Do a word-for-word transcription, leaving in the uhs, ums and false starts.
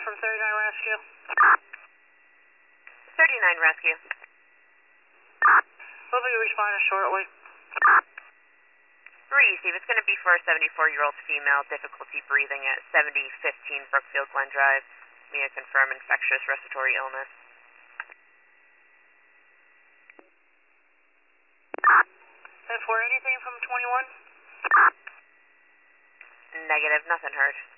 from thirty-nine Rescue. thirty-nine Rescue. Hoping you respond shortly. Receive. It's going to be for a seventy-four-year-old female, difficulty breathing at seventy fifteen Brookfield Glen Drive. May I confirm infectious respiratory illness? And for anything from twenty-one? Negative. Nothing heard.